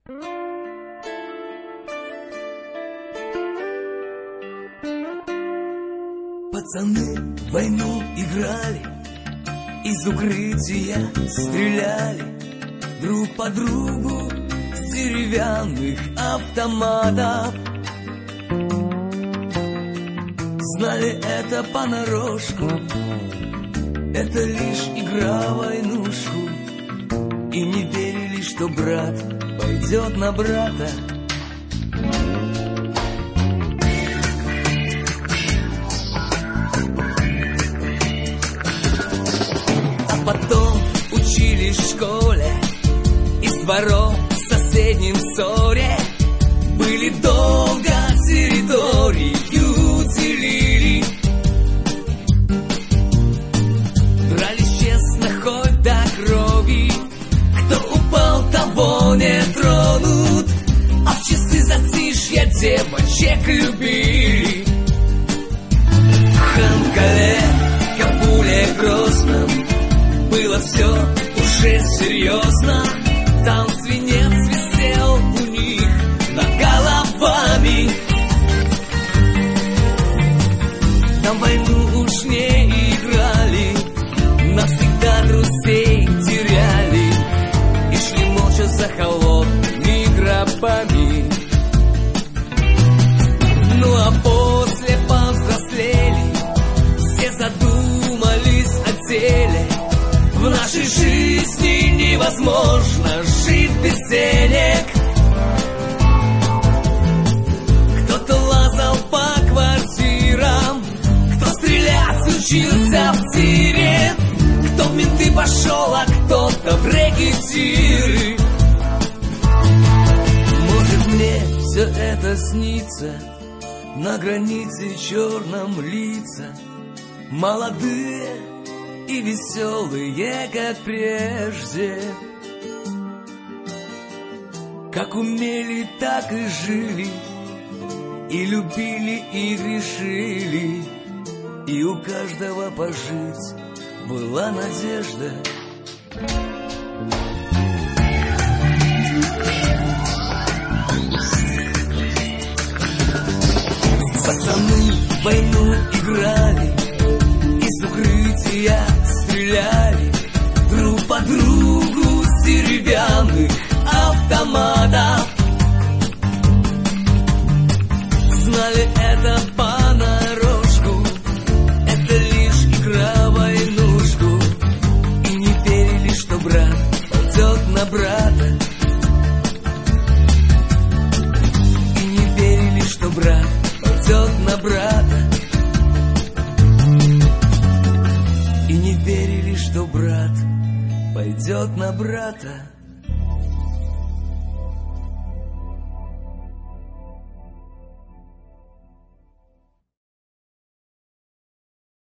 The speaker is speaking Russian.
Пацаны в войну играли, из укрытия стреляли друг по другу с деревянных автоматов. Знали это понарошку, это лишь игра в войнушку, и не верили, что брат пойдет на брата. А потом учились в школе, из дворов в соседнем ссоре, были долго территорию делили. Дрались честно хоть до крови, кто упал, того не тронут, а в часы затишья девочек любили. В Ханкале, Кабуле, Грозном было все уже серьезно. Там свинец висел у них над головами. Там войну уж не играли, навсегда друзей теряли и шли молча за холодными гробами. Ну а после повзрослели, все задумались о деле. В нашей жизни невозможно жить без денег. Кто-то лазал по квартирам, кто стрелять учился в тире, кто в менты пошел, а кто-то в рэкетиры. Может, мне все это снится, на границе черном лица, молодые и веселые, как прежде. Как умели, так и жили, и любили, и грешили, и у каждого пожить была надежда. Пацаны в войну играли, из укрытия стреляли друг по другу с деревянных автоматов. Знали это понарошку, это лишь игра в войнушку, и не верили, что брат пойдет на брата. И не верили, что брат пойдет на брата. И не верили, что брат пойдет на брата.